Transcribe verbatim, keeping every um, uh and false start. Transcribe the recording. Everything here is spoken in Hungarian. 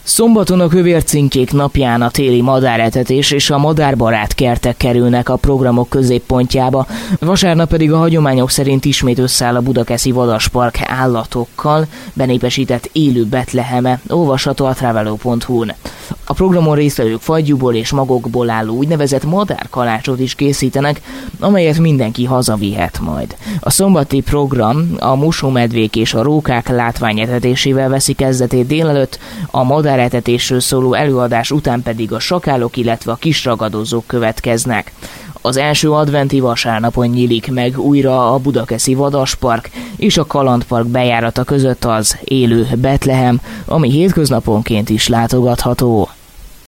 Szombaton a Kövércinkék napján a téli madáretetés és a madárbarát kertek kerülnek a programok középpontjába, vasárnap pedig a hagyományok szerint ismét összeáll a Budakeszi Vadaspark állatokkal benépesített élő Betleheme, olvasható a travello pont hu-n. A programon résztvevők fagyúból és magokból álló úgynevezett madárkalácsot is készítenek, amelyet mindenki hazavihet majd. A szombati program a mosómedvék és a rókák látványetetésével veszi kezdetét délelőtt, a madáretetésről szóló előadás után pedig a sakálok, illetve a kisragadozók következnek. Az első adventi vasárnapon nyílik meg újra a Budakeszi Vadaspark és a Kalandpark bejárata között az élő Betlehem, ami hétköznaponként is látogatható.